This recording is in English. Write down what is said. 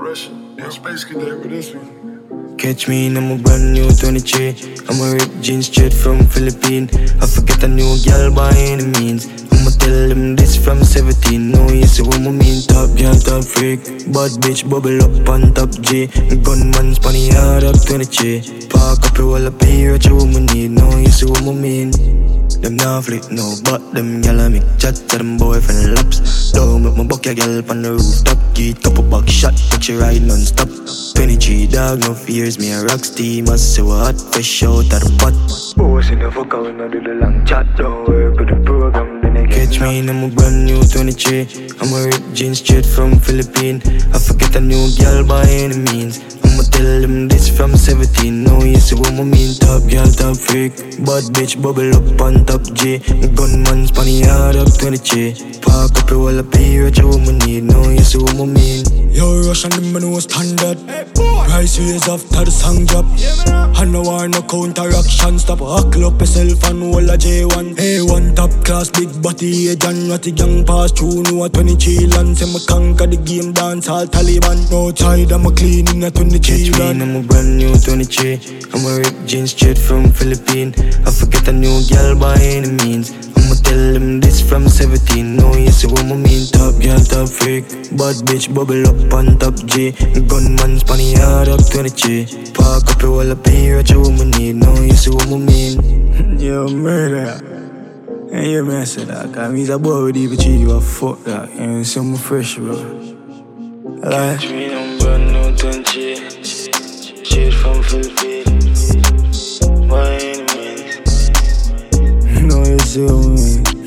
Russian. Yeah, Space Cadet with this one. Catch me in a brand new 23. I'm a ripped jeans straight from Philippines. I forget a new girl by any means. I'ma tell them this from 17. No, you see what I mean. Top girl, top freak. Bad bitch, bubble up on top G. Gunman, spanny hard up 23. Park up your wall up here, what you woman need. No, you see what I mean. Them nah flick no, but them gyal make chat to them boyfriend laps. Don't make my buck your gyal on the rooftop. Get couple back shot, but you ride non-stop. 23 dog, no fears, me a rock steam. I say what hot, fresh out of the pot. Boss in the fuck out, no do the long chat. Don't work with the program, then I catch me in a brand new 23. I'm a ripped jeans straight from Philippines. I forget a new girl by any means. I'ma tell them this from 17. No, you see what I mean. Top girl, top freak. Bad bitch, bubble up on top G. Gunman, spanny hard up 23. Park up your wall up here, what you woman need. No, you see what I mean. Yo, Russian, them no standard. Price raise after the song drop. I no want no counteraction. Stop huckle up yourself and hold a J1. A1 top class, big body agent. What the young pass through, no a 23 land. Say me conquer the game, dance all Taliban. Outside, I'm a clean in a 23 run. Catch me, I'm a brand new 23. I'm a ripped jeans straight from Philippines. I forget a new girl by any means. I'ma tell them this from 17. No, you see what I mean. Top girl, top freak. Bad bitch, bubble up on top G. Gunman, spanny hard up 23. Park up your wall up here, what you woman need. No, you see what I mean. Yo, murder. And you man say that, cause me's a boy with even cheat you a fuck that. And something fresh, bro. Like, catch me, I'm brand new 23. Straight from Philippines. By any means. no, you see what I mean.